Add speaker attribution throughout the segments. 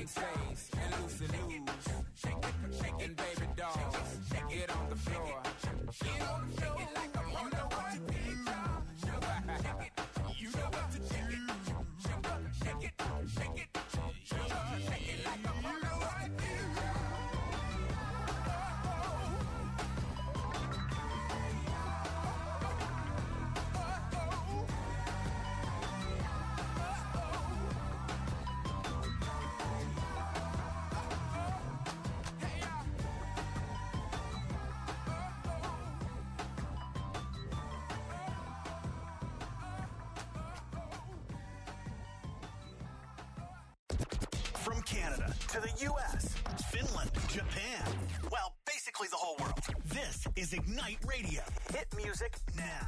Speaker 1: Shake face and loose and loose. And baby dolls, get on the floor. Get on the floor. You know what to do. You know what to do. Shake it, shake it, shake it like a you know what to do.
Speaker 2: From Canada to the U.S., Finland, Japan, well, basically the whole world. This is Ignite Radio. Hit music now.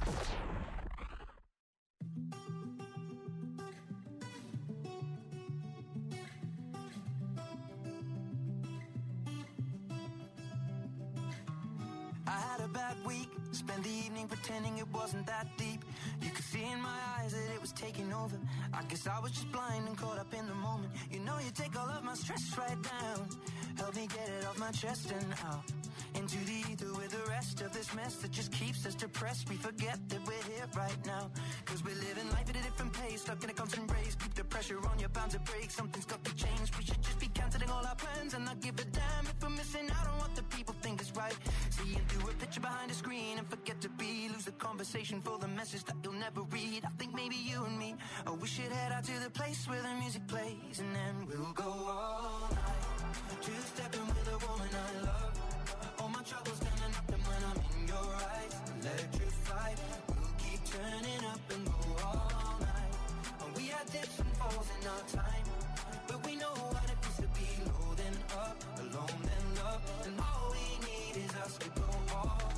Speaker 3: I had a bad week, spent the evening pretending it wasn't that deep. You could see in my eyes that it was taking over. I guess I was just blind and caught up in the moment. You know you take all of my stress right down. Help me get it off my chest and out into the ether with the rest of this mess that just keeps us depressed. We forget that we're here right now, cause we're living life at a different pace, stuck in a constant race. Keep the pressure on, you're bound to break. Something's got to change. We should just be cancelling all our plans and not give a damn if we're missing out on what the people think is right. Seeing through a picture behind a screen and forget to be. Lose the conversation for the message that you'll never read. I think maybe you and me, oh, we should head out to the place where the music plays, and then we'll go all night. Two-stepping with a woman I love. All my troubles turning up, and when I'm in your eyes, electrified. We'll keep turning up and go all night. And we had dips and falls in our time, but we know what it feels to be low then up, alone then love. And all we need is us to go all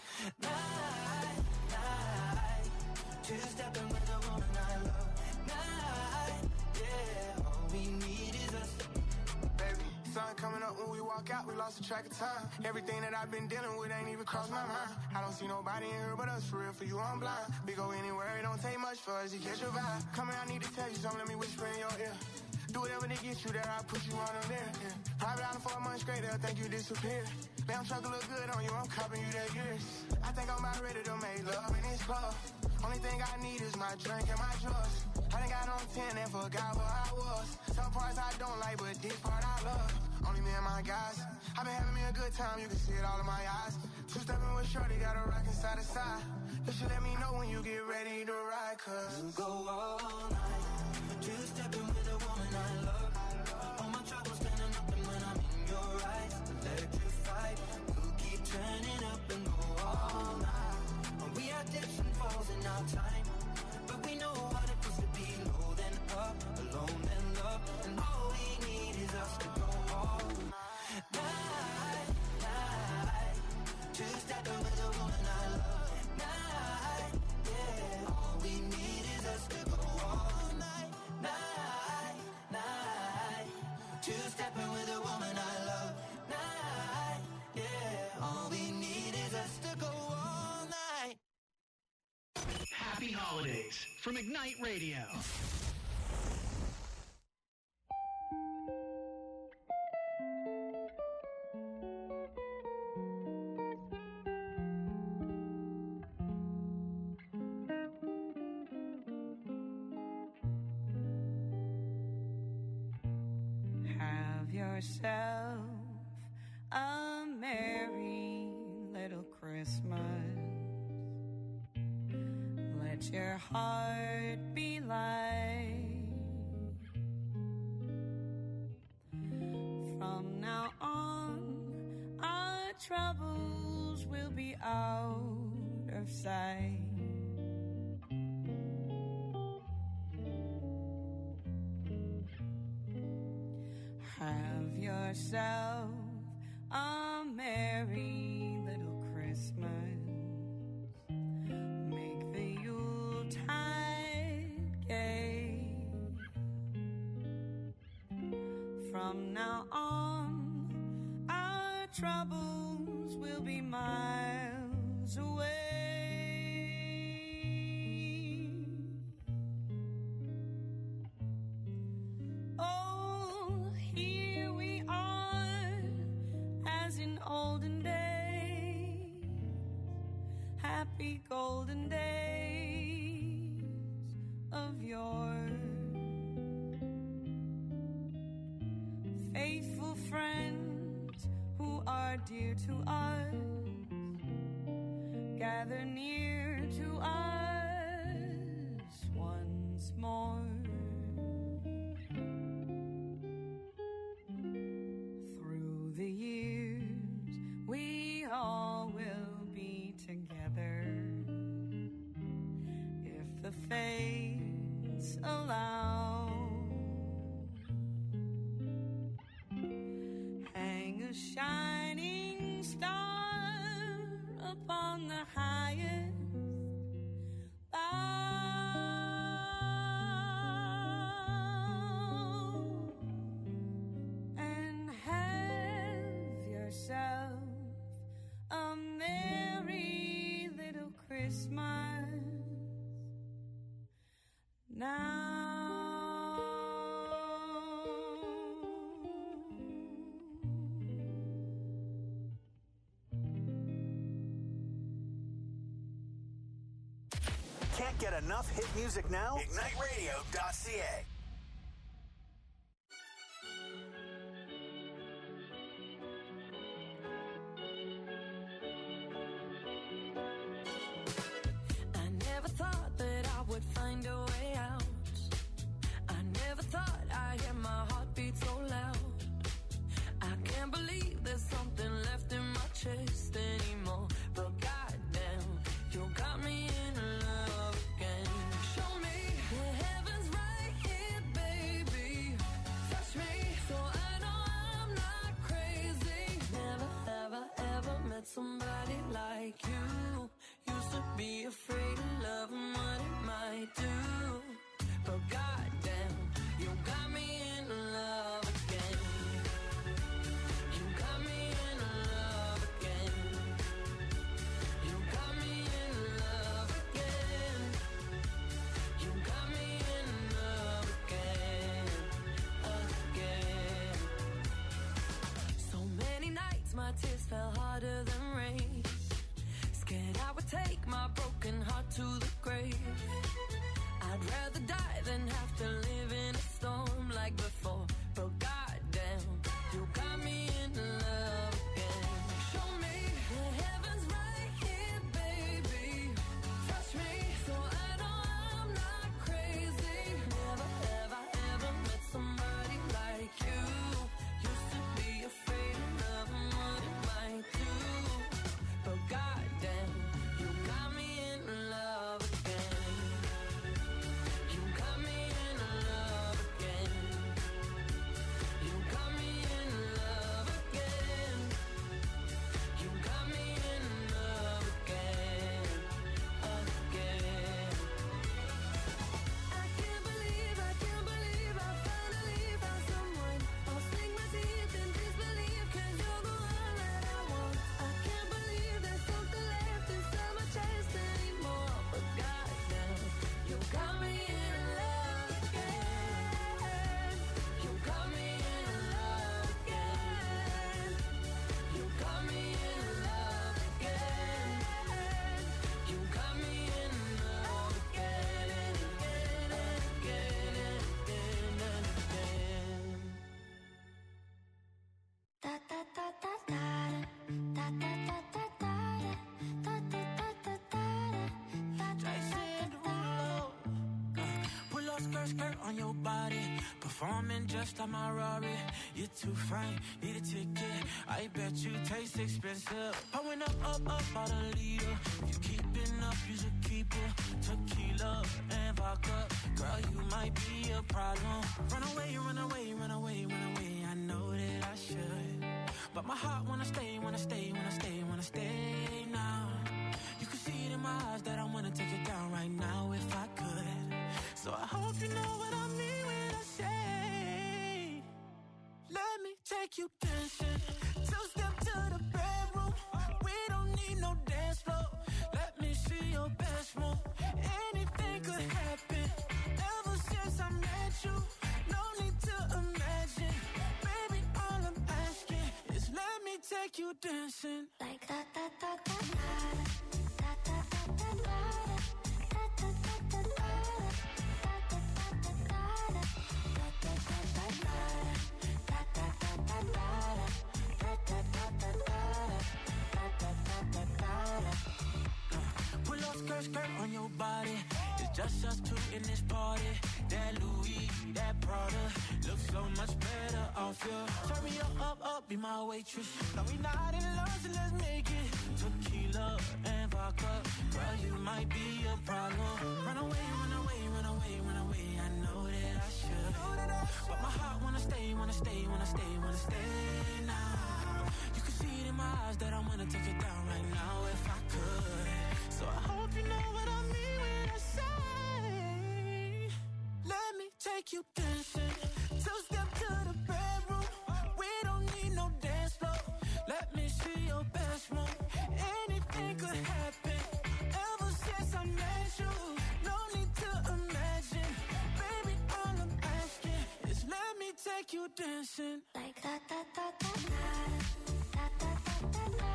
Speaker 3: night, night. Two-stepping with a woman I love. Night, yeah. All we need is us.
Speaker 4: Baby, sun coming up when we walk out, we lost the track of time. Everything that I've been dealing with ain't even crossed my mind. I don't see nobody in here but us, for real, for you I'm blind. We go anywhere, it don't take much for us to catch your vibe. Come here, I need to tell you something, let me whisper in your ear. Do whatever to get you there, I'll put you on them there. Yeah. Private island for a month straight, they'll think you disappeared. Damn truck look good on you, I'm copping you that years. I think I'm about ready to make love in this club. Only thing I need is my drink and my drugs. I done got on 10 and forgot where I was. Some parts I don't like, but this part I love. Only me and my guys. I been having me a good time, you can see it all in my eyes. Two-stepping with shorty, got a rockin' side to side. You should let me know when you get ready to ride, cause
Speaker 3: we'll go all night. Two-stepping with a woman I love. All my troubles turning up, and when I'm in your eyes, electrified. We'll keep turning up and go all night. And we had dips and falls in our time, but we know what it feels to be low then up, alone then love. And all we need is us to go all night, night. Two-stepping with a woman I love. Night, yeah. All we need is us to go all night, night, night. Two-stepping with a woman I love. Night, yeah. All we need is us to go all night.
Speaker 2: Happy holidays from Ignite Radio.
Speaker 5: Have yourself a merry little Christmas. Let your heart be light. From now on, our troubles will be out of sight. Have yourself a merry little Christmas. Make the Yuletide gay. From now on, our troubles will be miles away. Oh, here happy golden days of yore. Faithful friends who are dear to us, gather near to us once more. Through the years, we all will be together, if the fates allow. Hang a shining star upon the highest bough, and have yourself a merry little Christmas now.
Speaker 2: Can't get enough hit music now? IgniteRadio.ca.
Speaker 6: I never thought that I would find a way out. I never thought I'd hear my heartbeat so loud. I can't believe there's something left in my chest anymore. But goddamn, you got me in love again. Show me the heavens right here, baby. Touch me so I know I'm not crazy. Never, ever, ever met somebody like you. Used to be afraid of love and what it might do. But goddamn, you got me in love again. You got me in love again. You got me in love again. You got me in love again, again. So many nights my tears fell harder than rain. Scared I would take my broken heart to the grave. I'd rather die than have to live in a storm like before. But goddamn, you got me in love again. Show me the heavens right here, baby. Touch me so I know I'm not crazy. Never, ever, ever met somebody like you. Used to be afraid of love and what it might do. But goddamn, you got me in love again. You got me in love again. You got me in love again. You got me in love again, again. I can't believe I finally found someone. I'll sink my teeth in disbelief, 'cause you're the one that I want. I can't believe there's something left inside my chest anymore. But goddamn, you got me in love again. You got me in love again. You got me in love again. You got me in love again and again and again and again and again. Da da da da da da da da da da da da da da da
Speaker 3: Jason Derulo. Pull up skirt, skirt on your body. Performing just like my Rari. You're too fine, need a ticket. I bet you taste expensive. Pouring up, out a leader. If you keeping up, you should keep it. Tequila and vodka. Girl, you might be a problem. Run away, run away, run away, run away. I know that I should. But my heart wanna stay, wanna stay, wanna stay, wanna stay now. You can see it in my eyes that I wanna take it down right now if I could. So I hope you know what I mean when I say, let me take you dancing. Two-step to the bedroom. We don't need no dance floor. Let me see your best move. Anything could happen. Ever since I met you, no need to imagine. Baby, all I'm asking is let me take you dancing.
Speaker 6: like da da da da da da da da da
Speaker 7: just us two in this party. That Louis, that Prada, looks so much better off you. Turn me up, be my waitress. No, we not in love, so let's make it tequila and vodka. Girl, you might be a problem. Run away, run away, run away, run away. I know that I should, but my heart wanna stay, wanna stay, wanna stay, wanna stay now. You can see it in my eyes that I wanna take it down right now if I could. So I hope you know what I mean when I say, let me take you dancing. Two-step to the bedroom. We don't need no dance floor. Let me see your best move. Anything could happen. Ever since I met you, no need to imagine. Baby, all I'm asking is let me take you dancing.
Speaker 6: Like da da da da da da da da da.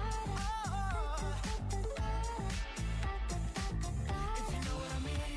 Speaker 7: If you know what I mean.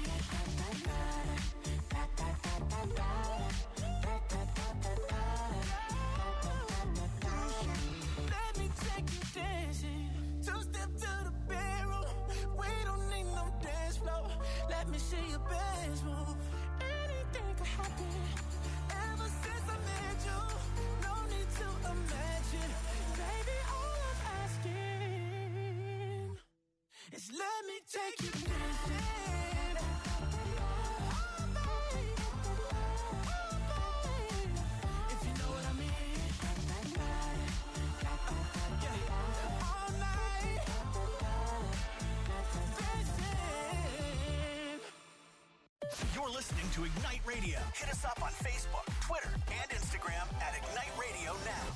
Speaker 7: Let me take you dancing. Two-step to the bedroom. We don't need no dance floor. Let me see your best move. Anything could happen. Ever since I met you, no need to imagine. Baby, all I'm asking is let me take you dancing. If you know what I mean. All night dancing.
Speaker 2: You're listening to Ignite Radio. Hit us up on Facebook, Twitter, and Instagram at Ignite Radio Now.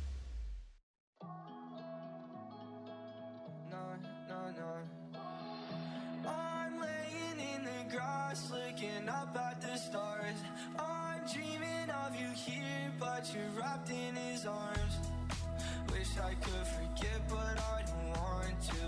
Speaker 3: I'm laying in the grass, looking up at the stars. I'm dreaming of you here, but you're wrapped in his arms. Wish I could forget, but I don't want to.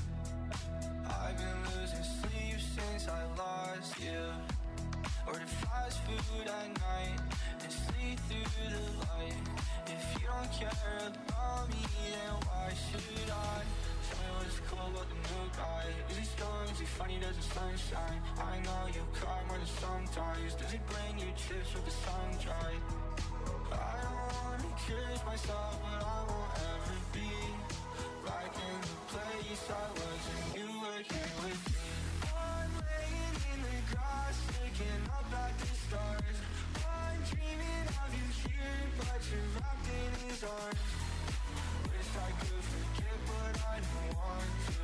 Speaker 3: I've been losing sleep since I lost you. Order fast food at night and sleep through the light. If you don't care about me, then why should I? Tell me what's cool about the new guy. Is he strong? Is he funny? Does the sunshine? I know you cry more than sometimes. Does he bring you chips with the sun dry? I don't wanna curse myself, but I won't ever be back in the place I was when you were here with me. I'm laying in the grass, looking up at the stars. I'm dreaming of you here, but you're wrapped in his arms. Wish I could forget, but I don't want to.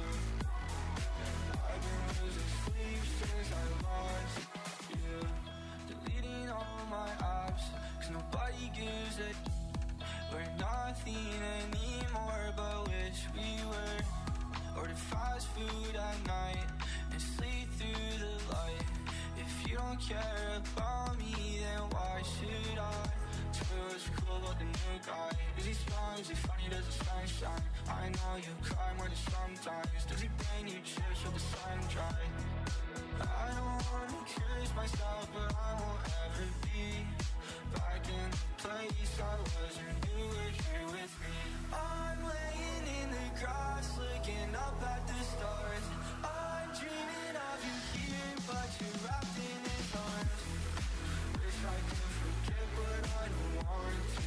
Speaker 3: I've been losing sleep since I lost you. Deleting all my apps, 'cause nobody gives a we're nothing anymore, but wish we were. Order fast food at night and sleep through the light. If you don't care about me, then why should I? Tell me what's cool about the new guy. Is he strong? Is he funny? Does the sun shine? I know you cry more than sometimes. Does he bring you chips with the sun dry? I don't wanna curse myself, but I won't ever be back in the place I was when you were here with me. I'm laying in the grass, looking up at the stars. I'm dreaming of you here, but you're wrapped in his arms. Wish I could forget, but I don't want to.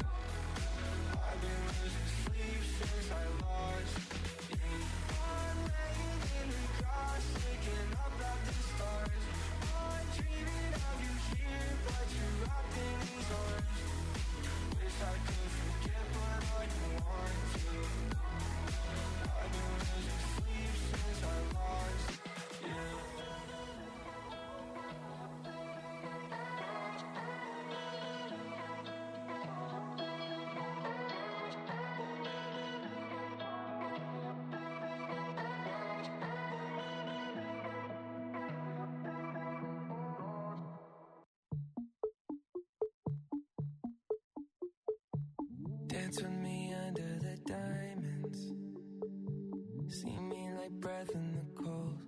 Speaker 3: I've been losing sleep since I lost you. I'm laying in the grass, looking up at the stars. I'm dreaming of you here, but you're wrapped in his arms. Wish I could forget, but I don't want to. I've been losing sleep since I lost you. Dance with me under the diamonds. See me like breath in the cold.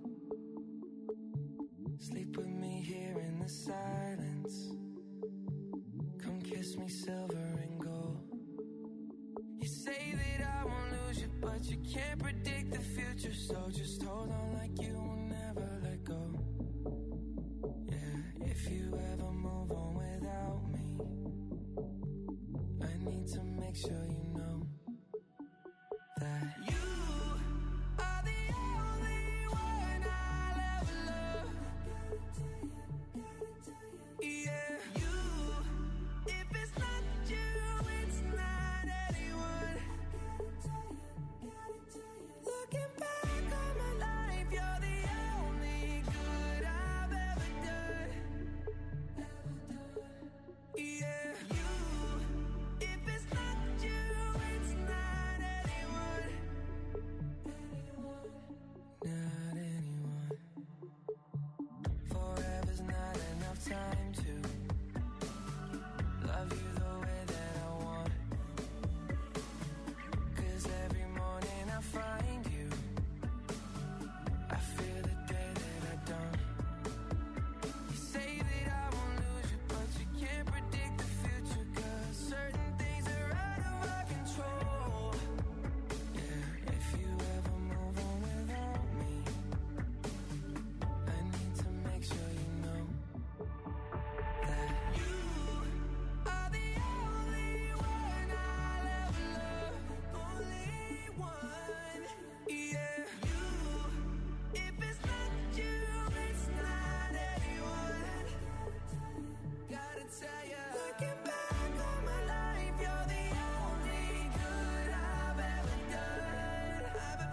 Speaker 3: Sleep with me here in the silence. Come kiss me silver and gold. You say that I won't lose you, but you can't predict the future. So just hold on like you will never let go. make sure you know that you are the only one I'll ever love. Yeah, you. If it's not you, it's not anyone. Looking back on my life, you're the only good I've ever done. Yeah, you. If it's not you, it's not anyone. Not anyone. Forever's not enough time to love you the way that I want. 'Cause every morning I find you, I feel the day that I don't. You say that I won't lose you, but you can't predict the future. 'Cause certain things are out of our control. Yeah, if you ever move on without me, I need to make sure you know that you are the only one I'll ever love. Only one. Yeah, you. If it's not you, it's not anyone. Gotta tell ya, looking back on my life, you're the only good I've ever done.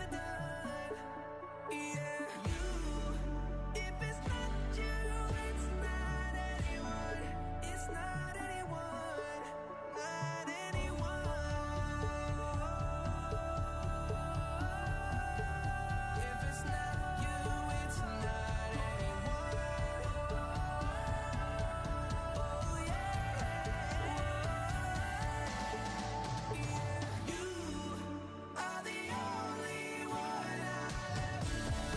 Speaker 3: Yeah, you. If it's not you, it's not anyone. It's not anyone. Not anyone. If it's not you, it's not anyone. Oh yeah. You are the only one I'll ever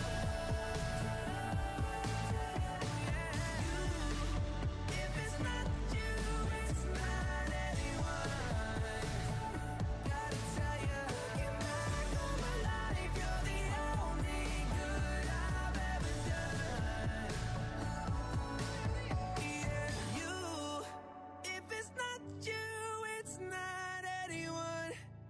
Speaker 3: love. If it's not you, it's not anyone. Gotta tell you, looking back on my life, you're the only good I've ever done. Yeah, you. If it's not you, it's not anyone.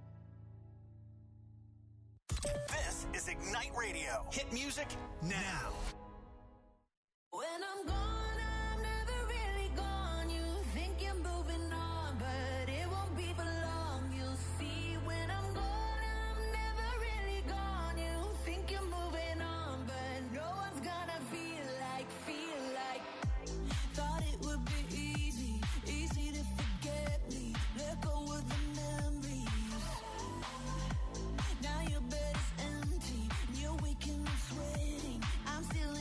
Speaker 2: This is Ignite Radio. Hit music now.
Speaker 6: When I'm gone, I'm never really gone. You think you're moving on, but it won't be for long. You'll see when I'm gone, I'm never really gone. You think you're moving on, but no one's gonna feel like. Thought it would be easy to forget me. Let go of the memories. Now your bed is empty, you're waking up sweating. I'm still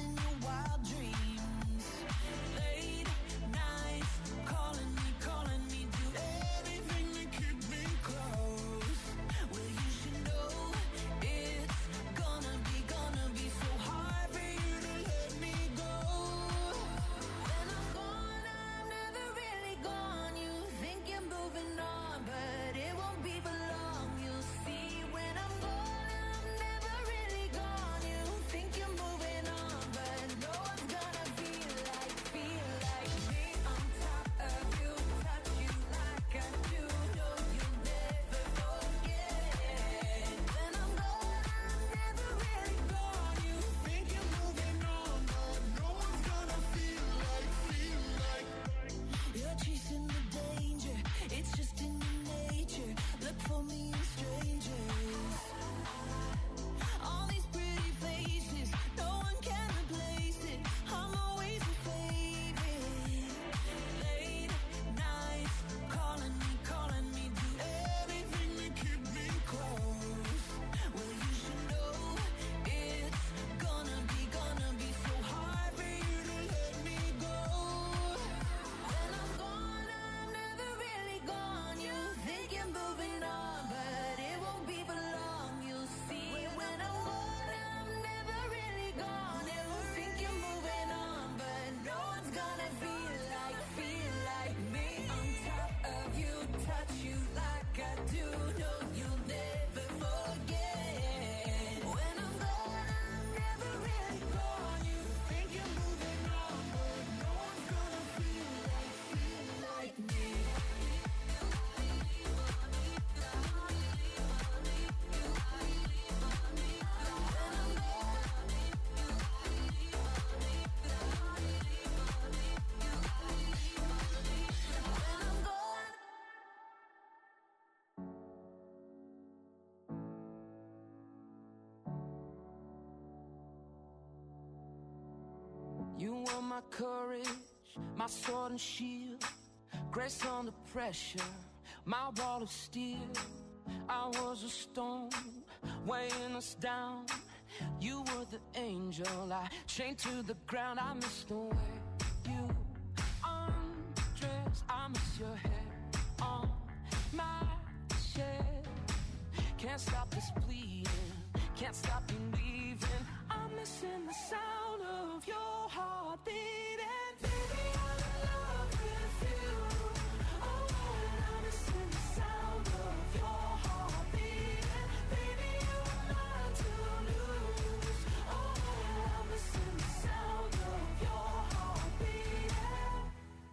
Speaker 7: You're my courage, my sword and shield, grace under pressure, my wall of steel. I was a stone, weighing us down. You were the angel I chained to the ground. I miss the way you undress. I miss your hair on my chest. Can't stop this bleeding, can't stop believing. I'm missing the sound of your heart beating. Baby, I'm in love with you. Oh, and I'm missing the sound of your heart beating. Baby, you are mine to lose. Oh, and I'm missing the sound of your heart beating.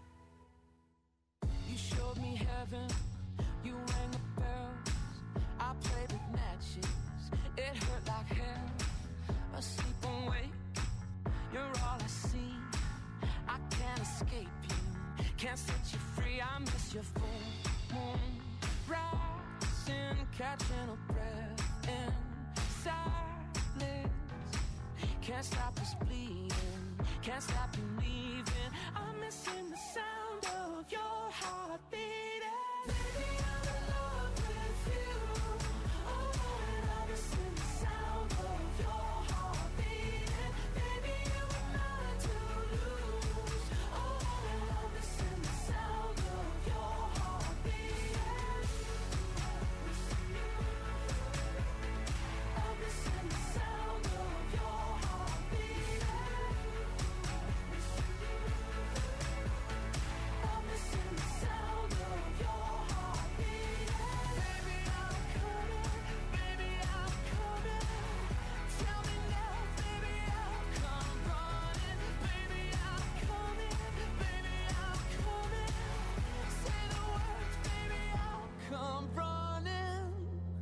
Speaker 7: You showed me heaven, you rang the bells. I played with matches, it hurt like hell. Asleep awake, you're all I see. I can't escape you, can't set you free. I miss your full moon rising, catching a breath in silence. Can't stop this bleeding, can't stop believing. I'm missing the sound of your heart beating. Baby, I'm in love with you. Oh, and I'm missing the sound of your heart beating. Baby, you were mine to lose. Oh, and I'm missing the sound of your heart beating. I'm missing the sound of your heart beating. I'm missing the sound of your heart beating. Baby, I'm coming. Baby, I'm coming. Tell me now, baby, I'll come running. Baby, I'm coming. Baby, I'm coming. Say the words, baby, I'll come running.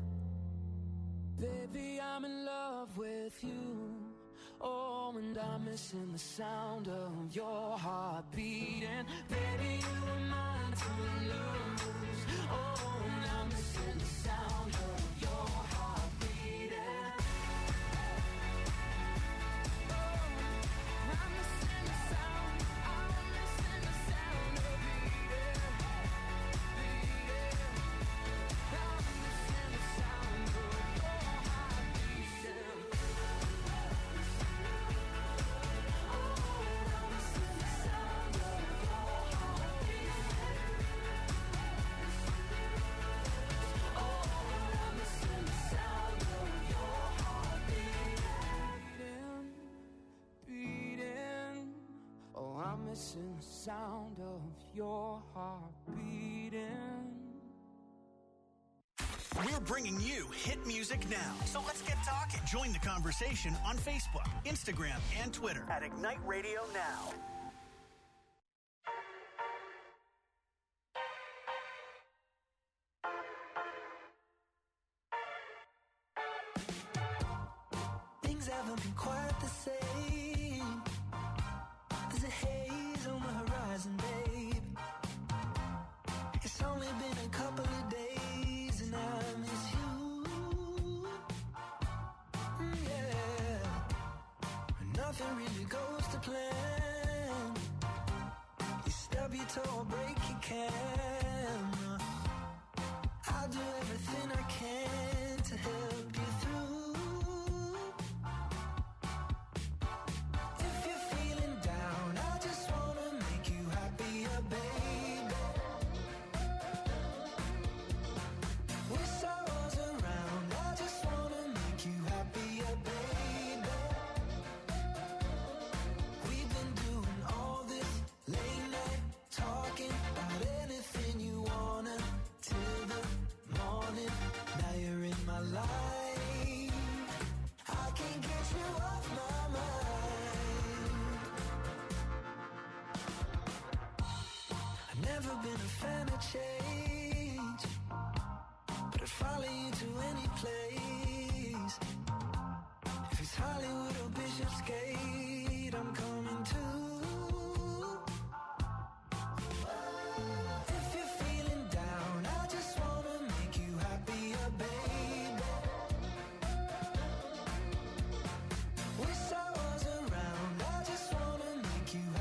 Speaker 7: Baby, I'm in love with you. Oh, and I'm missing the sound of your heart beating. Baby, you were mine to lose. Oh, and I'm missing the sound of your heart beating. Oh, I'm missing the sound. I'm missing the sound of beating. I'm missing the sound of your heart beating. I'm missing the sound of your heart beating.
Speaker 2: We're bringing you hit music now. So let's get talking. Join the conversation on Facebook, Instagram, and Twitter at Ignite Radio Now.
Speaker 3: Things haven't been quite the same. There's a haze on the horizon, babe. It's only been a couple of days and I miss you. Yeah. Nothing really goes to plan. You stub your toe or break your camera. I'll do everything I can to help you through. If you're feeling down, I just wanna make you happier, baby. Wish I was around, I just wanna make you happier, baby. We've been doing all this late night talking about anything you wanna till the morning. Now you're in my life, I can't get you off my mind. I've never been a fan of change, but I'd follow you to any place. If it's Hollywood or Bishopsgate, I'm coming too. If you're feeling down, I just wanna make you happier, baby. Wish I was around, I just wanna make you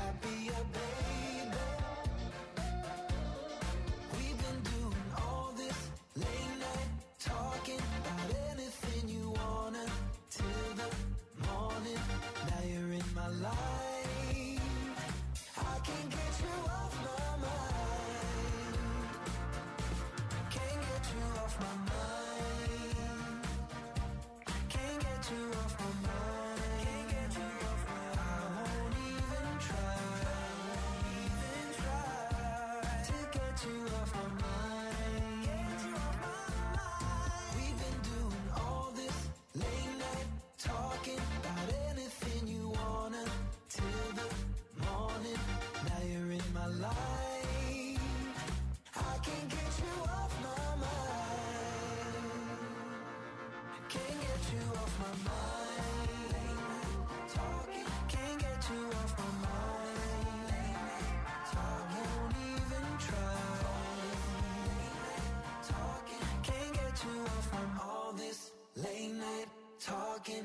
Speaker 3: you off my mind. Talking, can't get you off my mind. Talking, won't even try. Talking, can't get you off from all this late night talking.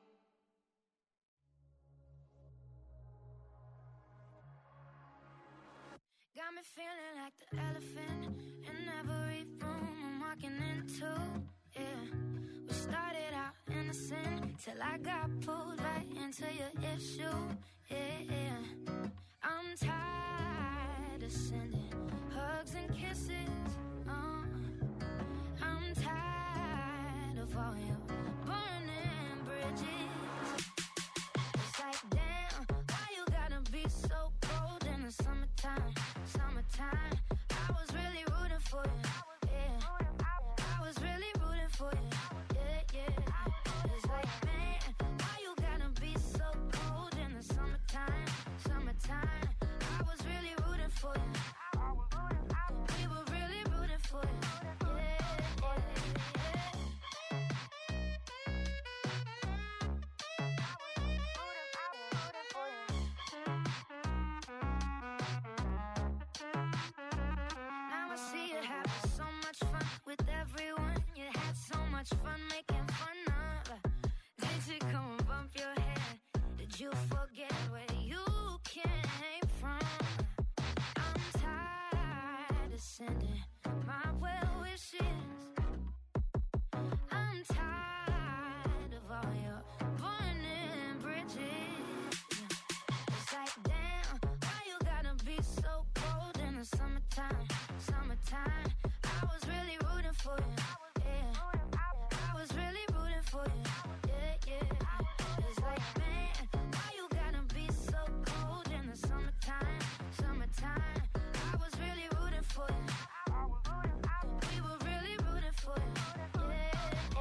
Speaker 8: Got me feeling like the elephant in every room I'm walking into, yeah. We started out innocent till I got pulled right into your issue, yeah. I'm tired of sending hugs and kisses, I'm tired of all your burning bridges. It's like, damn, why you gotta be so cold in the summertime? Summertime, I was really rooting for you, yeah. I was really rooting for you, yeah. It's like, man, why you gotta be so cold in the summertime? Summertime, I was really rooting for you. We were really rooting for you, yeah. Now I see you having so much fun with everyone. You had so much fun making fun of. Did you come and bump your head? Did you forget where you came from? I'm tired of sending my well wishes. I'm tired of all your burning bridges. It's like, damn, why you gotta be so cold in the summertime? Summertime, I was really rooting for you, yeah. I was really rooting for you, yeah. It's like, man, why you gotta be so cold in the summertime? Summertime, I was really rooting for you. We were really rooting for you, yeah.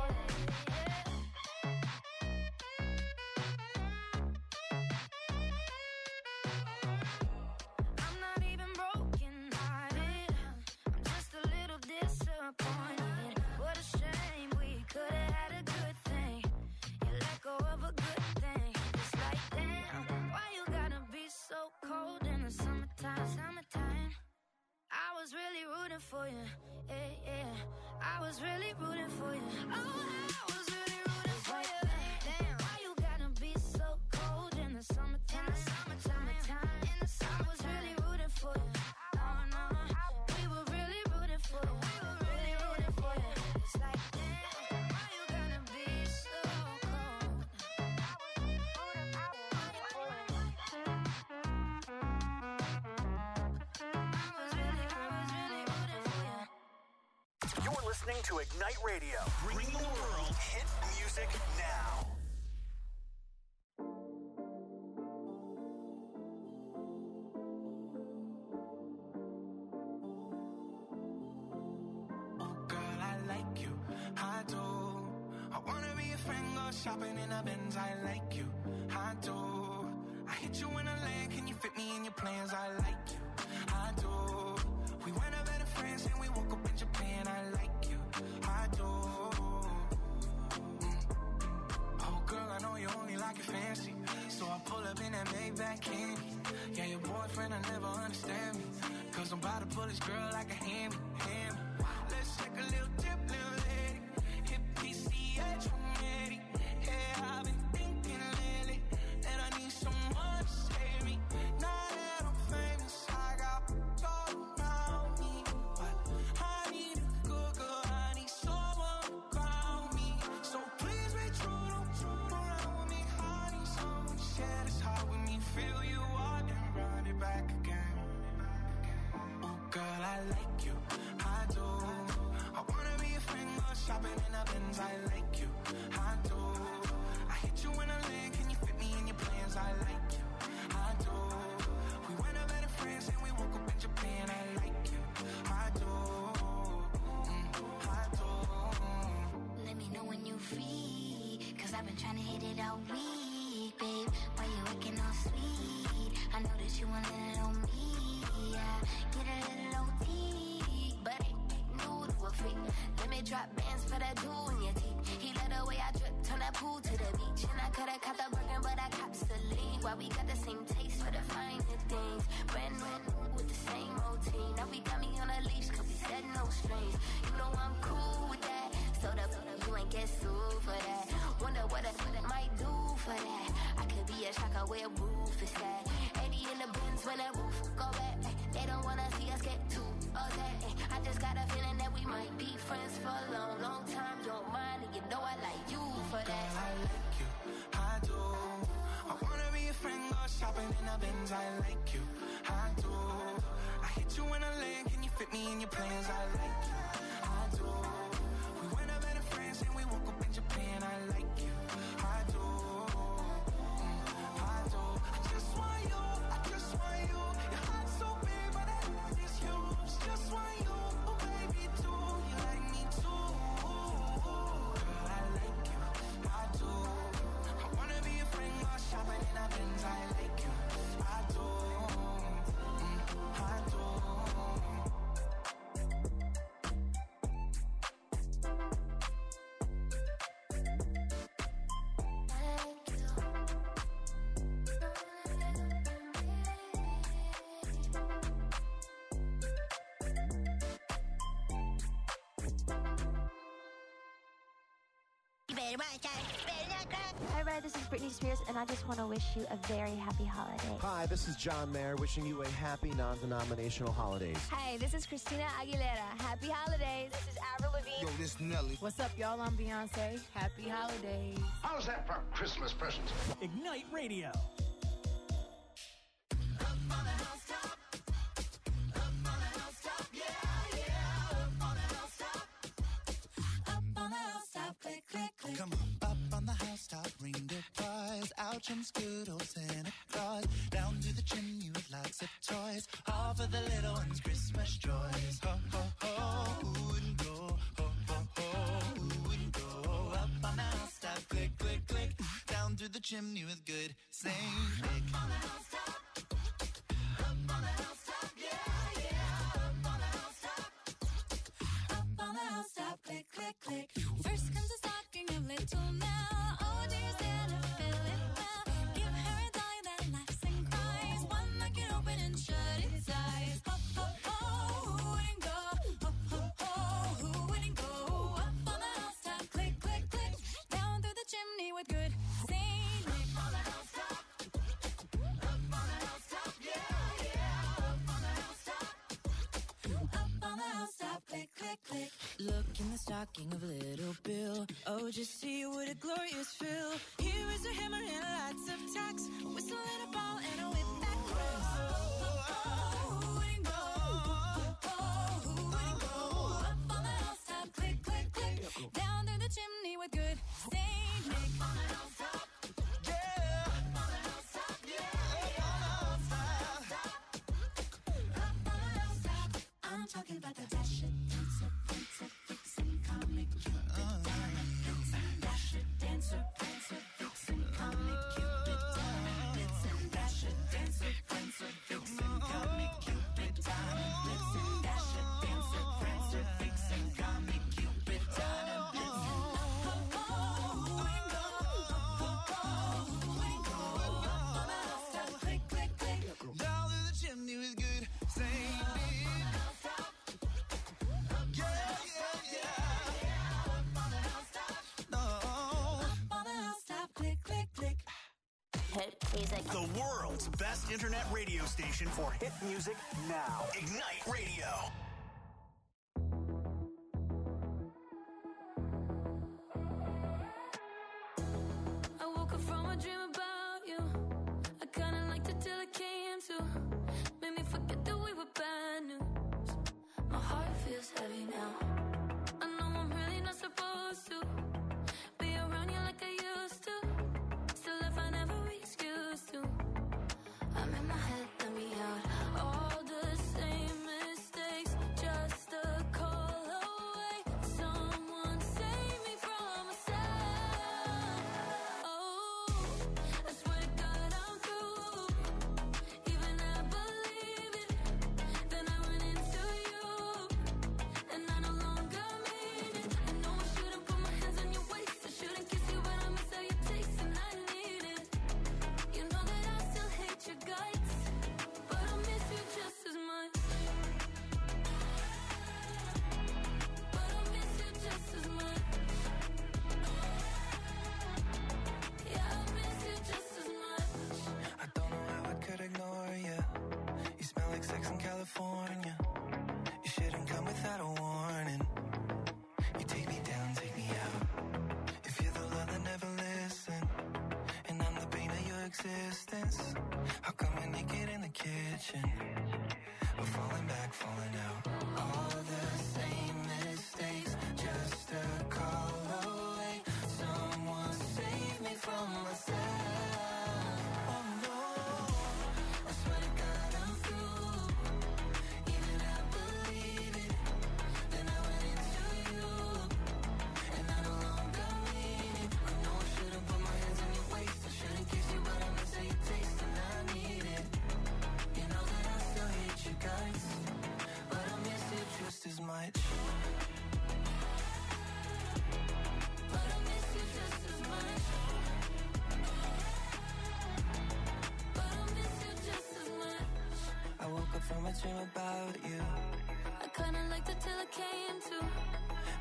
Speaker 8: I'm not even broken hearted, I'm just a little disappointed. What a shame, we could have had a good thing. You let go of a good thing. It's like, damn, why you gotta be so cold in the summertime? Summertime, I was really rooting for you, yeah. I was really rooting for you. Oh, I was really rooting for you. Damn, why you gotta be so cold in the summertime? Summertime, in the summer, I was really rooting for you. Oh no, we were really rooting for you. We were really rooting for you. It's like, damn, why you gotta be so cold? I was really rooting for you.
Speaker 2: You're listening to Ignite Radio, bringing the world hit music now.
Speaker 4: Girl, I like you, I do. I wanna be a friend, go shopping in a Benz. I like you, I do. I hit you in a lane, can you fit me in your plans? I like you, I do. We went up better friends and we woke up in Japan. I like you, I do. Oh girl, I know you only like it fancy, so I pull up in that Maybach candy. Yeah, your boyfriend will never understand me, cause I'm about to pull this girl like a hammy. Let's take a little dip, little lady. Hit PCH from Eddie. Yeah, I've been thinking lately that I need someone to save me. Now that I'm famous, I got all around me, but I need a good girl. I need someone to ground me. So please be true, don't turn around with me. I need someone to share this heart with me. Feel you out and run it back again. Oh girl, I like you, I do. I wanna be a friend, go shopping in a Benz. I like you, I do. I hit you in a lane, can you fit me in your plans? I like you, I do. We went up better friends and we woke up in Japan. I like you, I do. I do.
Speaker 8: Let me know when you free, cause I've been trying to hit it all week, babe. Why you looking all sweet? I know that you want a little me, yeah. Get a little OT, but ain't new to a freak. Let me drop bands for that jewel in your teeth. He let the way I drip, turn that pool to the beach. And I coulda caught the Birkin, but I cops the lead. Why we got the same taste for the finer things. Brand new with the same routine. Now we got me on a leash, cause we said no strings. You know I'm cool with that. So you ain't get sued for that. Wonder what I might do for that. I could be a shocker where roof is at. 80 in the bins when that roof go back. They don't wanna see us get too upset. I just got a feeling that we might be friends for a long, long time. Don't mind, and you know I like you for that.
Speaker 3: Girl, I like you, I do. I wanna be a friend, go shopping in the Benz. I like you, I do. I hit you in a lane, can you fit me in your plans? I like you, I do. We went up better friends and we woke up in Japan. I like you, I do. I do. I just want you, I just want you. Your heart's so big, but that love is huge. Just want you, oh baby, too. You like me too. Girl, I like you, I do. I wanna be a friend, go shopping in a Benz. I like you, I do. I do.
Speaker 9: Hi, Red. This is Britney Spears, and I just want to wish you a very happy holiday.
Speaker 10: Hi, this is John Mayer, wishing you a happy non-denominational holidays.
Speaker 11: Hey, this is Christina Aguilera. Happy holidays. This is Avril Lavigne.
Speaker 12: Yo, this is Nelly.
Speaker 13: What's up, y'all? I'm Beyonce. Happy holidays.
Speaker 14: How's that for Christmas presents?
Speaker 2: Ignite Radio.
Speaker 15: Come on, up on the housetop, reindeer cars, out from Scoot, old Santa Claus, down through the chimney with lots of toys, all for the little ones' Christmas joys. Ho, ho, ho, who wouldn't go? Ho, ho, ho, who wouldn't go? Up on the housetop, click, click, click, down through the chimney with good Saint Nick. Up on the housetop, up on the housetop, yeah, yeah, up on the housetop, up on the housetop, click, click, click.
Speaker 16: First comes a stocking of little Nell. Oh, dear Santa, fill it well. Give her a dolly that laughs and cries, one that can open and shut its eyes. Ho, ho, ho, who wouldn't go? Ho, ho, ho, who wouldn't go? Up on the housetop, click, click, click, down through the chimney with good Saint Nick. Up on the housetop, up on the housetop, yeah, yeah, up on the housetop, up on the housetop, click, click, click.
Speaker 6: Look in the stocking of little Bill. Oh, just see what a glorious fill. Here is a hammer and lots of tacks, a whistle and a ball and a whip that cracks. Who wouldn't go? Who wouldn't go? Up on the housetop, click, click, click, down through the chimney with good Saint Nick. Up on the housetop, yeah. Up on the housetop, yeah. Up on the housetop, up on the housetop. I'm talking about the Dasher, Dancer, Prancer, Vixen, Comet, Cupid, Donner, Dasher, Dancer, Prancer, Vixen, Comet, Cupid, Donner, Blitzen, Dasher, Dancer, Prancer, Vixen, Comet, Cupid, Donner, Blitzen, Dasher, Dancer, Prancer, Vixen, Comet, Cupid, Donner, Blitzen. Who wouldn't go? Who wouldn't go? Up on the housetop, click, click, click,
Speaker 15: Down through the chimney with good Saint Nick.
Speaker 8: Hit music.
Speaker 2: The world's best internet radio station for hit music now. Ignite Radio.
Speaker 6: I woke up from a dream about you. I kinda liked it till it came to. Made me forget that we were bad news. My heart feels heavy now. I know I'm really not supposed to be around you like I used to. Still, if I never excuse to, I'm in my head, let me out. All the same mistakes, just a call away. Someone save me from myself. Oh, I swear to God I'm through. Even I believe it. Then I went into you, and I no longer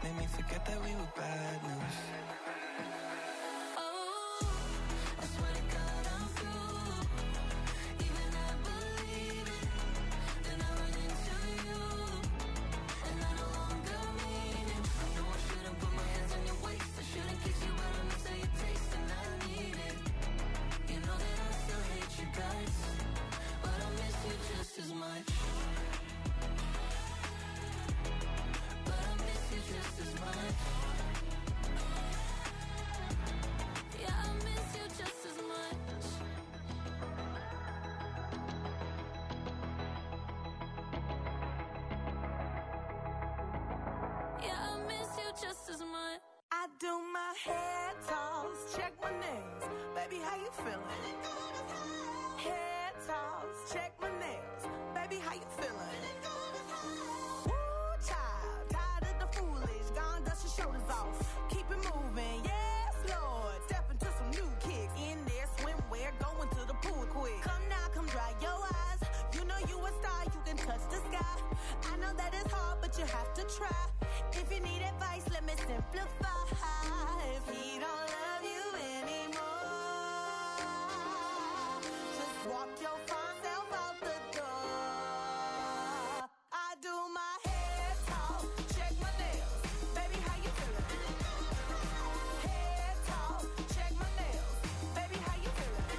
Speaker 3: made me forget that we were bad news. I swear to God I'm through. Even I believe it. Then I run into you, and I no longer mean it. I know I shouldn't put my hands on your waist. I shouldn't kiss you, but I miss how you taste, and I need it. You know that I still hate you guys, but I miss you just as much. But I miss you just as much. Yeah, I miss you just as much. Yeah, I miss you just as much.
Speaker 12: I do my hair toss, check my nails. Baby, how you feeling? Hair toss, check my nails. Baby, how you feeling? Woo, child, tired of the foolish. Gone, dust your shoulders off. Keep it moving, yes, Lord. Step into some new kicks. In there, swimwear, going to the pool quick. Come now, come dry your eyes. You know you a star, you can touch the sky. I know that it's hard, but you have to try. If you need advice, let me simplify. If he don't love you anymore, just walk your fine self out the door. I do my hair talk, check my nails. Baby, how you feeling? Hair talk, check my nails. Baby, how you feeling?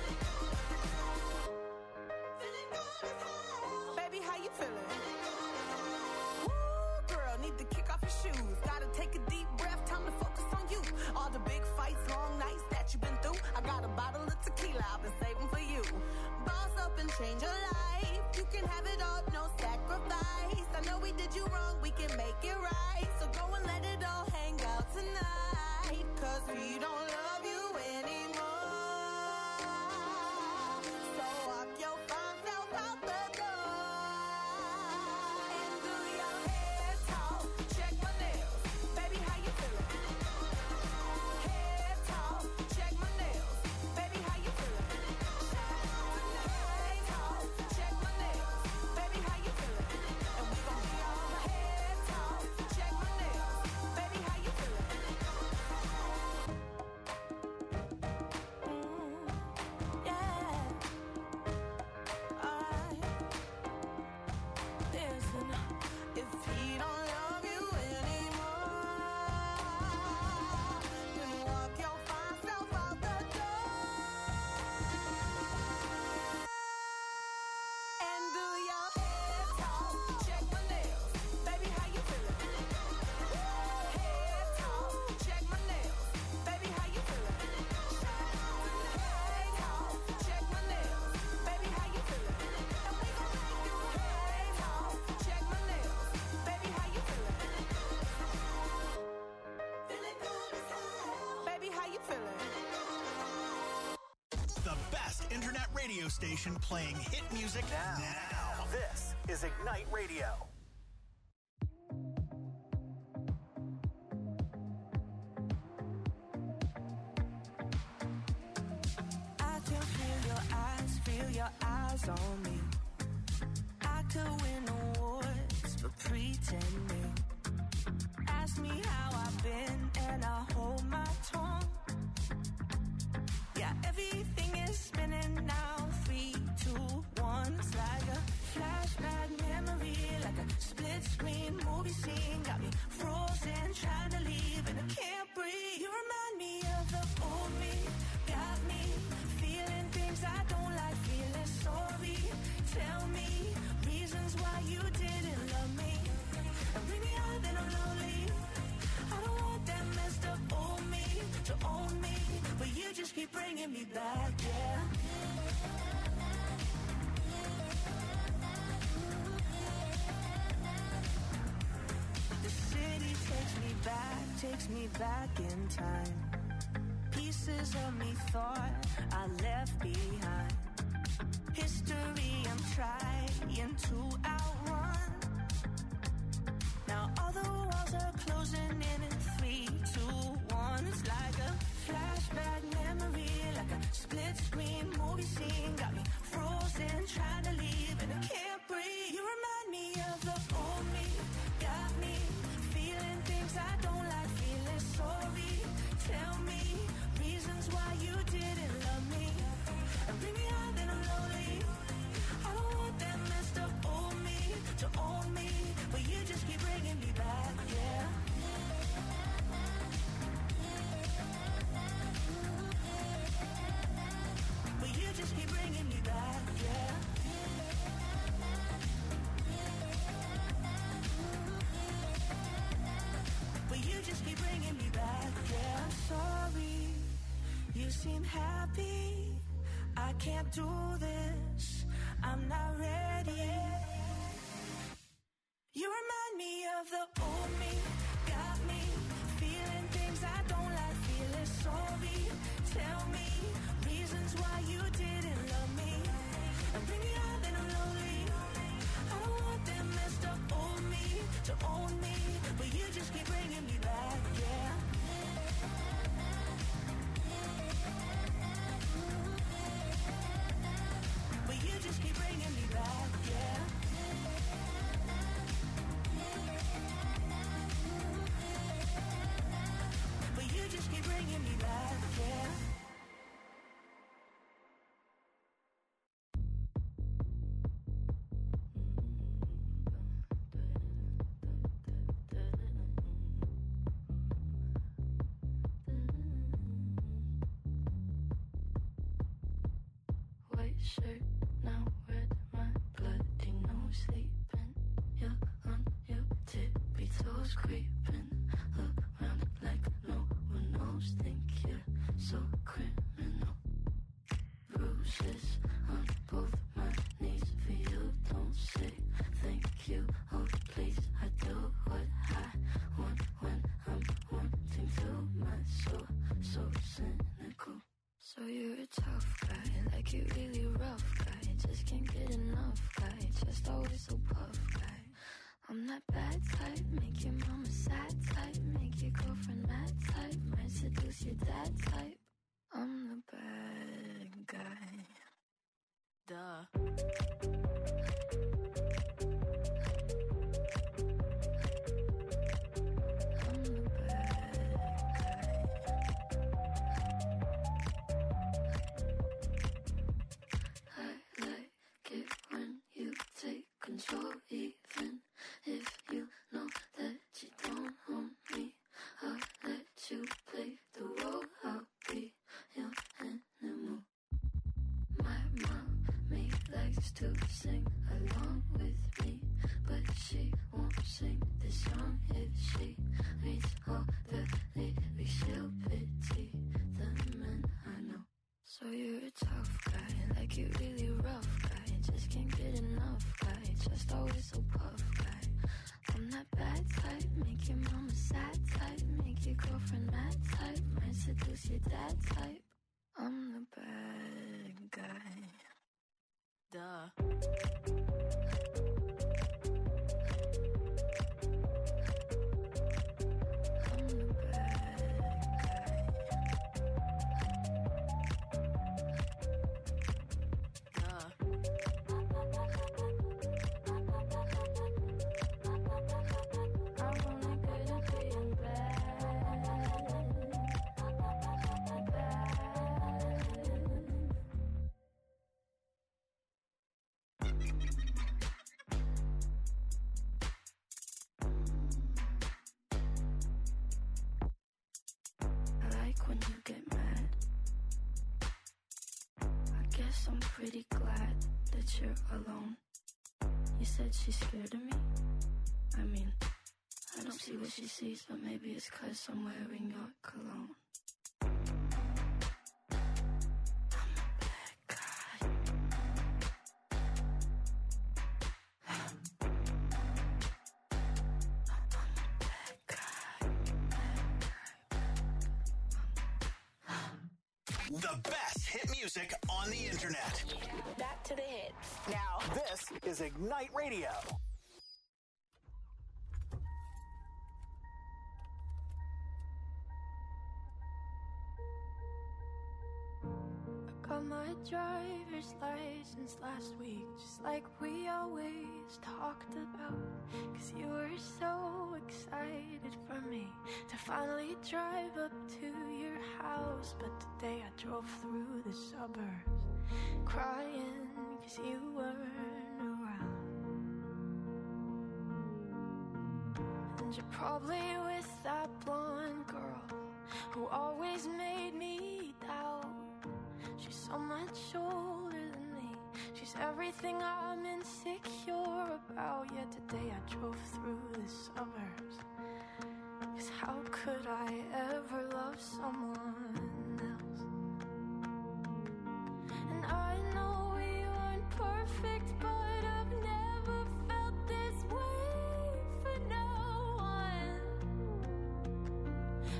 Speaker 12: Feeling good as hell. Baby, how you feeling? Woo, girl, need to kick off your shoes. Gotta take a deep breath, time to focus on you. All the big fights, long nights that you've been through. I got a bottle of tequila I've been saving for you. Boss up and change your life. You can have it all, no sacrifice. I know we did you wrong, we can make it right. So go and let it all hang out tonight. Cause we don't love you anymore. So walk your fine self out the door. And do your hair talk, check my nails. Baby, how you feeling? Hair talk, check my nails. Baby, how you feeling? Hair talk, check my nails. Baby, how you feeling? And we gon' be all hair talk, check my nails. Baby, how you feeling? Yeah. Alright. Listen, if he don't love you anymore, then walk your fine self out the door. And do your hair talk, check my nails. Baby, how you feeling? Hair talk, check my nails. Baby, how you feeling? Hair talk, check my nails. Baby, how you feeling? And we gon' make you hair talk, check my nails. Baby, how you feeling? Feeling good as hell. Baby, how you feeling?
Speaker 2: The best internet radio station playing hit music now. This is Ignite Radio.
Speaker 3: I can feel your eyes on me. I could win awards for pretending. Ask me how I've been and I hold my tongue. Yeah, everything is spinning now. 3, 2, 1. It's like a flashback memory, like a split screen movie scene. Got me frozen, trying to leave, and I can't breathe. You remind me of the old me. Got me feeling things I don't like, feeling sorry. Tell me reasons why you didn't love me. And bring me out, then I'm lonely. I don't want that messed up old me to own me, but you just keep bringing me back, yeah. The city takes me back in time. Pieces of me thought I left behind. History I'm trying to outrun. Now all the walls are closing in 3, 2, 1. It's like a flashback memory, like a split screen movie scene. Got me frozen, trying to leave, and I can't breathe. You remind me of the old me. Got me feeling things I don't
Speaker 17: seem happy. I can't do this, I'm not ready. You remind me of the old me, got me feeling things I don't like feeling. Sorry, tell me reasons why you didn't love me. And bring me out then I'm lonely. I don't want that messed up old me to own me, but you just keep bringing me back, yeah. But you just keep bringing me back, yeah. But you just keep bringing me back, yeah.
Speaker 6: White shirt, now red, my bloody nose sleeping. You're on your tippy toes creeping around like no one knows. Think you're so criminal. Bruises on both my knees for you. Don't say thank you, oh please. I do what I want when I'm wanting to. My soul so cynical. So you're a tough guy, like you really rough guy. Just can't get enough guy, just always so puff guy. I'm that bad type, make your mama sad type, make your girlfriend mad type, might seduce your dad type. I'm the bad guy. Duh. Control, even if you know that you don't own me. I'll let you play the role. I'll be your animal. My mommy likes to sing along with me, but she won't sing this song if she reads all the lyrics. She'll pity the men I know. So you're a tough guy, like you really rough guy. Just can't get enough guy, just always so puff guy. I'm that bad type, make your mama sad type, make your girlfriend mad type, might seduce your dad type. I'm the bad guy. Duh. I'm pretty glad that you're alone. You said she's scared of me? I mean, I don't see what she sees, but maybe it's 'cause I'm wearing your cologne.
Speaker 2: The best hit music on the internet.
Speaker 12: Back to the hits.
Speaker 2: Now, this is Ignite Radio.
Speaker 6: Got my driver's license last week, just like we always talked about. 'Cause you were so excited for me to finally drive up to your house. But today I drove through the suburbs crying 'cause you weren't around. And you're probably with that blonde girl who always made me doubt. She's so much older than me. She's everything I'm insecure about. Yet today I drove through the suburbs. 'Cause how could I ever love someone else?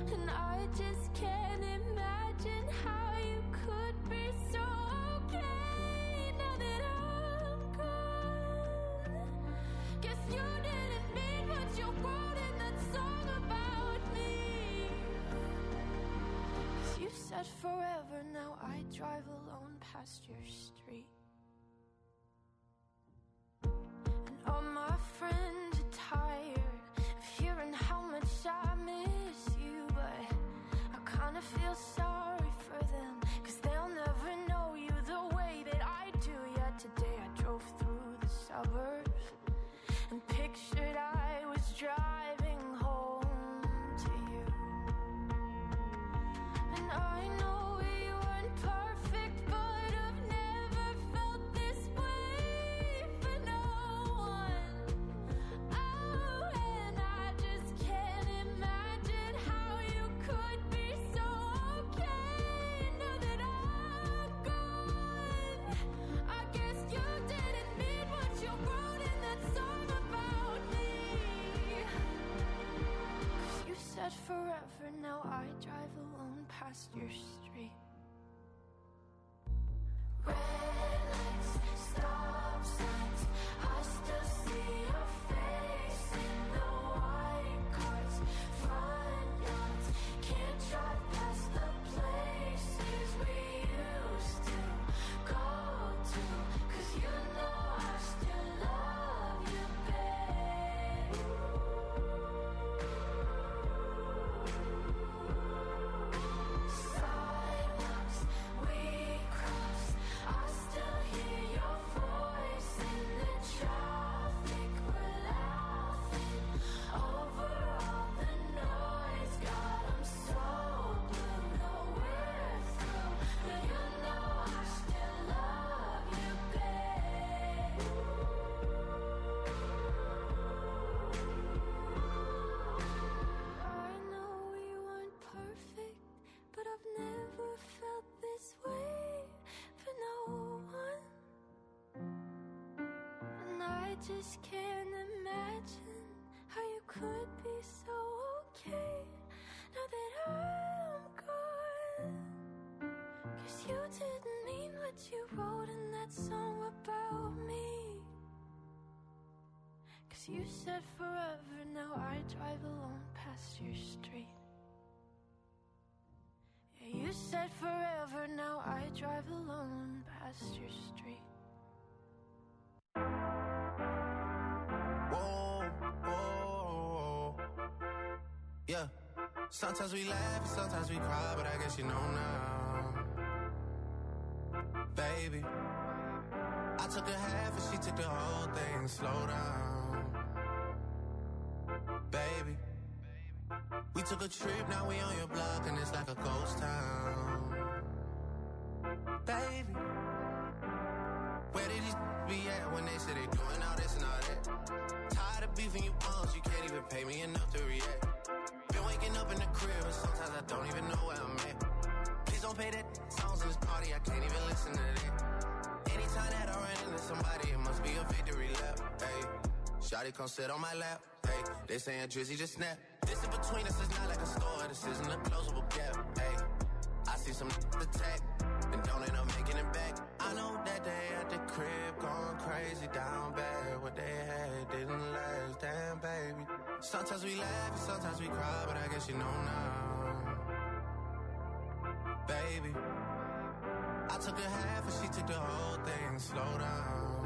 Speaker 6: And I just can't imagine how you could be so okay now that I'm gone. Guess you didn't mean what you wrote in that song about me. 'Cause you said forever, now I drive alone past your street. And all my friends are tired of hearing how much I miss you, but I kinda feel sorry for them, 'cause they'll never know you the way that I do. Yet today I drove through the suburbs and pictured I was driving home to you. And I know we weren't perfect, but I've never felt this way for no one. Oh, and I just can't imagine how you could be so okay now that I'm gone. I guess you didn't mean what you wrote in that song about me. 'Cause you said forever, now I drive alone past your street. Red lights, stop signs, I still see your face in the white cars, front yards. Can't drive past the places we used to go to, 'cause you know I still love you, babe. Sidewalks we cross, I still hear your voice in the traffic. We're laughing over all the noise. God, I'm so blue, no we're through, but you know I still love you, babe. I know we weren't perfect, but I've never felt this way for no one. And I just can't imagine how you could be so okay now that I'm gone. 'Cause you didn't mean what you wrote in that song about me. 'Cause you said forever, now I drive alone past your street. Yeah, you said forever, now I drive alone past your street.
Speaker 18: Whoa, whoa, yeah. Sometimes we laugh, sometimes we cry, but I guess you know now, baby. I took a half and she took the whole thing. Slow down, baby. We took a trip, now we on your block and it's like a ghost town, baby. Where did these be at when they say they doing all this and all that? Tired of beefing you bums, you can't even pay me enough to react. Been waking up in the crib and sometimes I don't even know where I'm at. Please don't play that songs in this party, I can't even listen to that. Anytime that I run into somebody, it must be a victory lap. Hey, shawty come sit on my lap. Hey, they saying Drizzy just snap. This in between us is not like a store, this isn't a closable gap. Hey, I see some attack and don't end up making it back. I know that they at the crib going crazy down bad. What they had didn't last, damn baby. Sometimes we laugh and sometimes we cry, but I guess you know now, baby. I took a half and she took the whole thing. Slow down,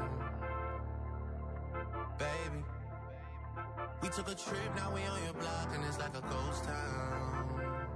Speaker 18: baby. We took a trip, now we on your block and it's like a ghost town,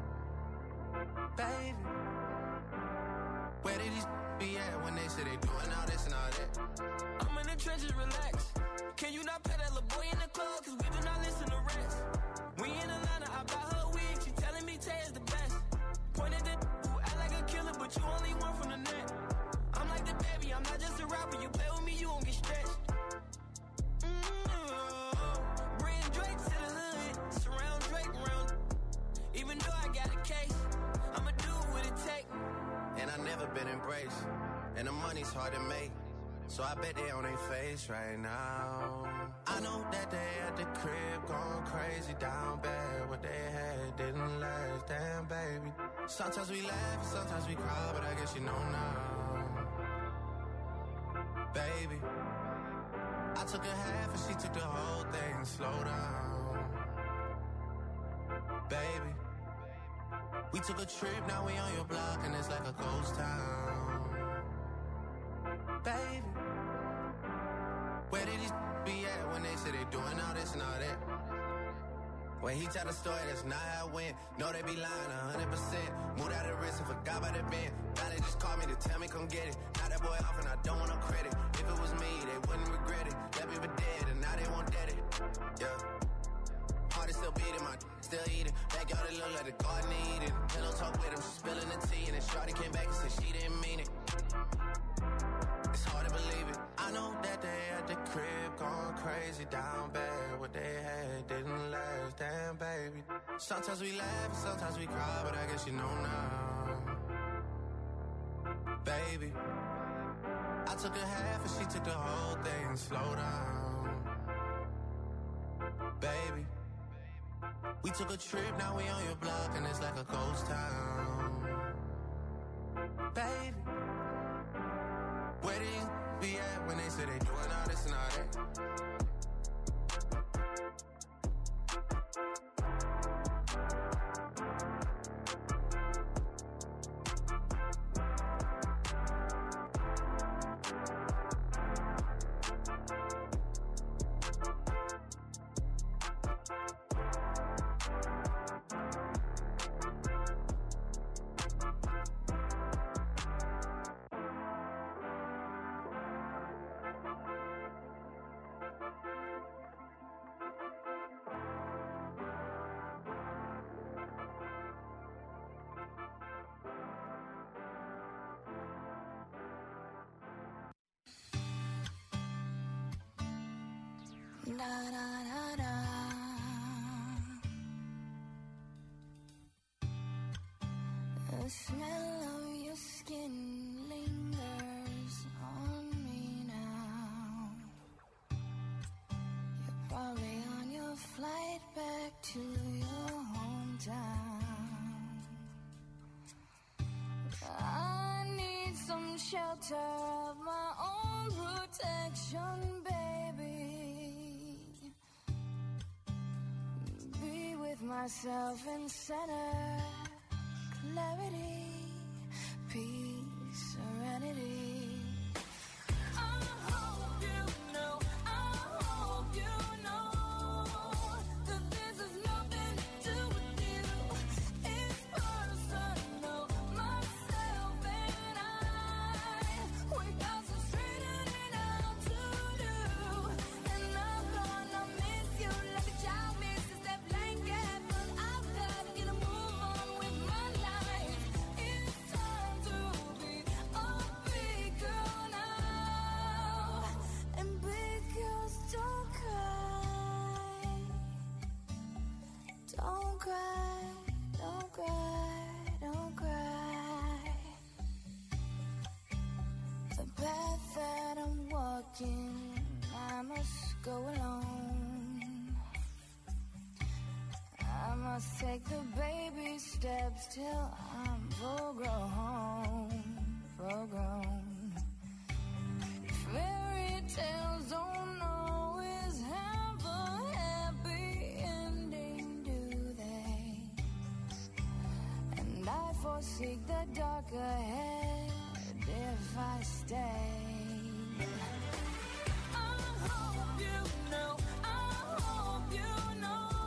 Speaker 18: baby. Where did these be at when they say they doing all this and all that?
Speaker 7: I'm in the trenches, relax. Can you not pay that little boy in the club? 'Cause we do not listen to rest. We in Atlanta, I buy her wig. She telling me Tay is the best. Pointed at who act like a killer, but you only one from the net. I'm like the baby, I'm not just a rapper. You play with me, you won't get stretched. Bring Drake to the hood, surround Drake around. Even though I got a case, I'ma do what it take.
Speaker 18: And I never been embraced, and the money's hard to make. So I bet they on their face right now. I know that they at the crib going crazy down bad. What they had didn't last, Sometimes we laugh and sometimes we cry, but I guess you know now. Baby, I took a half and she took the whole thing. Slow down. Baby, we took a trip, now we on your block and it's like a ghost town. Baby, where did these be at when they say they doing all this and all that? When he tell the story, that's not how it went. No, they be lying 100%. Moved out of the risk and forgot about the bend. Now they just call me to tell me come get it. Now that boy off and I don't want no credit. If it was me, they wouldn't regret it. Left me for dead and now they won't dead it. Yeah. Heart is still beating, my still eating. Backyard it look like the garden eating. Pillow talk with him, she spilling the tea. And then Shawty came back and said she didn't mean it. It's hard to believe it. I know that they at the crib going crazy down bad. What they had didn't last, damn baby. Sometimes we laugh and sometimes we cry, but I guess you know now. Baby, I took a half and she took the whole thing. Slow down. Baby, we took a trip, now we on your block and it's like a ghost town. Baby, where these be at when they say they doing all this and all that?
Speaker 16: Da, da, da, da. The smell of your skin lingers on me now. You're probably on your flight back to your hometown. I need some shelter of my own protection, baby. Be with myself in center, clarity, peace, serenity. I hope you know, I hope you know that this has nothing to do with you. It's personal, myself and I. We got some straightening out to do, and I'm gonna miss you like a child misses that blanket. But I've got to get a move on with my life. It's time to be a big girl now. And big girls don't cry. Don't cry, don't cry, don't cry. The path that I'm walking, I must go alone. I must take the baby steps till I'm full grown, full grown. Fairy tales don't always have a happy ending, do they? And I foresee the dark ahead if I stay. I hope you know, I hope you know